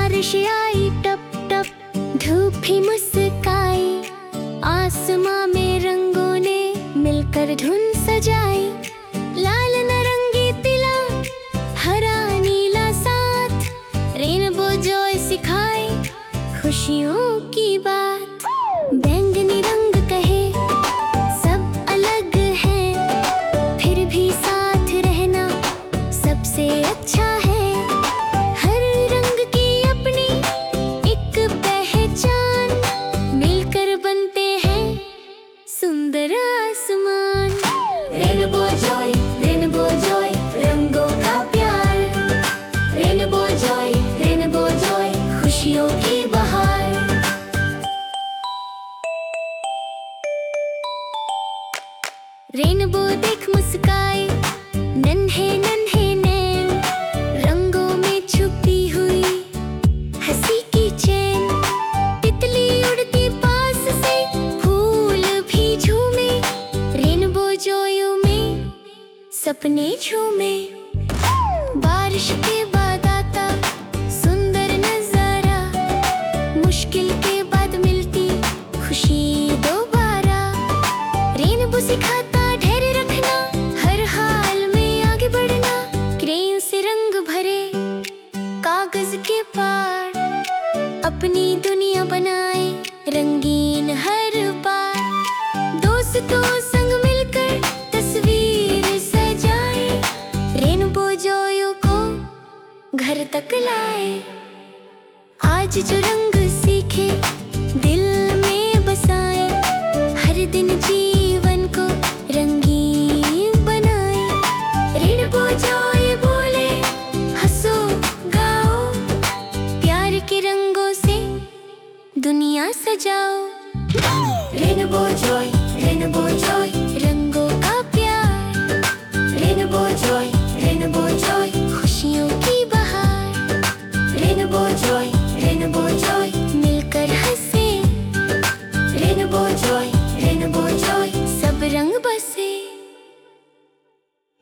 बारिश आई टप टप, धूप भी मुस्काई, आसमां में रंगों ने मिलकर धुन सजाई। लाल नारंगी पीला हरा नीला साथ, रेनबो जॉय सिखाए खुशियों की बात। बैंगनी रंग कहे सब अलग है, फिर भी साथ रहना सबसे अच्छा है। हर रंग की अपनी एक पहचान, मिलकर बनते हैं सुंदर आसमान। रेनबो जॉय रंगों का प्यार। रेनबो जॉय खुशियों की बहार। रेनबो देख मुस्काए नन्हे नन्हे नैन, रंगों में छुपी हुई हंसी की चैन। तितली उड़ती पास से, फूल भी झूमे, रेनबो जॉयों में सपने झूमे। बारिश के बाद आता सुंदर नजारा, मुश्किल के बाद मिलती खुशी दोबारा। रेनबो सिखाता धैर्य रखना, हर हाल में आगे बढ़ना। क्रेन से रंग भरे कागज के पार, अपनी दुनिया बनाए रंगीन हर बार। दोस्तों संग मिलकर तस्वीर सजाए, रेनबो जॉयों को घर तक लाए। आज जो रंग सीखे दिल में बसाए, हर दिन जीवन को रंगीन बनाए। रेनबो जॉय बोले हंसो गाओ, प्यार के रंगों से दुनिया सजाओ।